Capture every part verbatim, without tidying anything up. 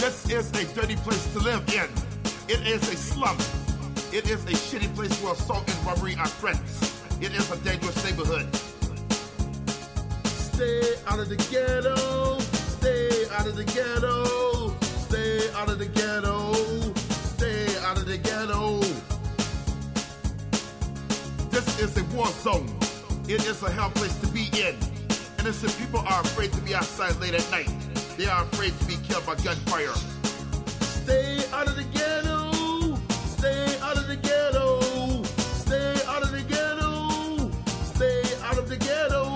This is a dirty place to live in. It is a slum. It is a shitty place where assault and robbery are threats. It is a dangerous neighborhood. Stay out of the ghetto. Stay out of the ghetto. Stay out of the ghetto. Stay out of the ghetto. This is a war zone. It is a hell place to be in. Innocent people are afraid to be outside late at night. They are afraid to be killed by gunfire. Stay out of the ghetto. Stay out of the ghetto. Stay out of the ghetto. Stay out of the ghetto.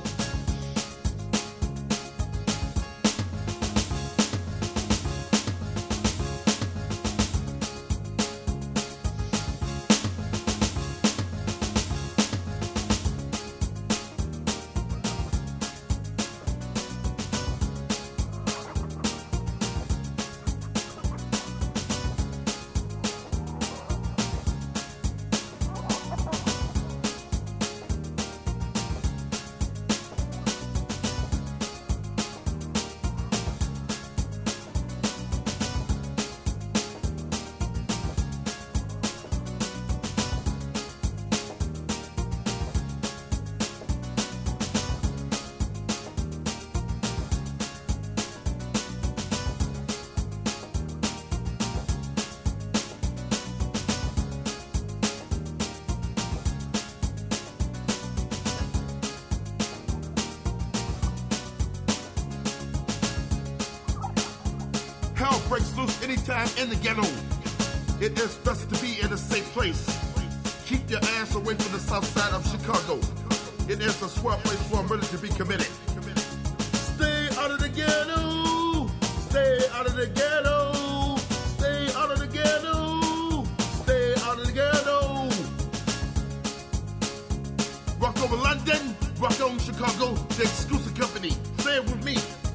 Hell breaks loose anytime in the ghetto. It is best to be in a safe place. Keep your ass away from the south side of Chicago. It is a swell place for a murder to be committed. Stay out of the ghetto. Stay out of the ghetto. Stay out of the ghetto. Stay out of the ghetto. Rock over London. Rock on Chicago. The exclusive company. Say it with me.